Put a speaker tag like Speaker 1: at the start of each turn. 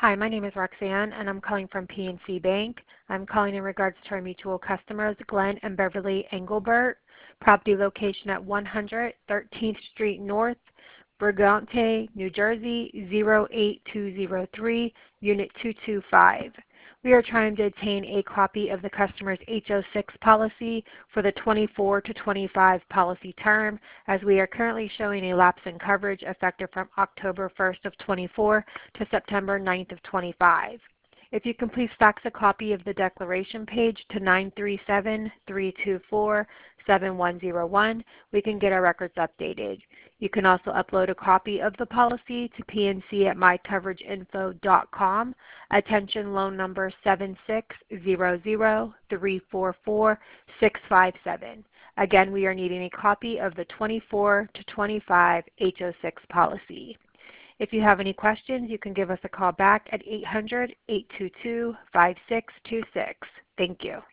Speaker 1: Hi, my name is Roxanne, and I'm calling from PNC Bank. I'm calling in regards to our mutual customers, Glenn and Beverly Engelbert, property location at 100 13th Street North, Brigante, New Jersey, 08203, Unit 225. We are trying to obtain a copy of the customer's HO6 policy for the 24 to 25 policy term, as we are currently showing a lapse in coverage effective from October 1st of 24 to September 9th of 25. If you can please fax a copy of the declaration page to 937-324-7101, we can get our records updated. You can also upload a copy of the policy to PNC at mycoverageinfo.com. Attention, loan number 7600344-657. Again, we are needing a copy of the 24 to 25 HO6 policy. If you have any questions, you can give us a call back at 800-822-5626. Thank you.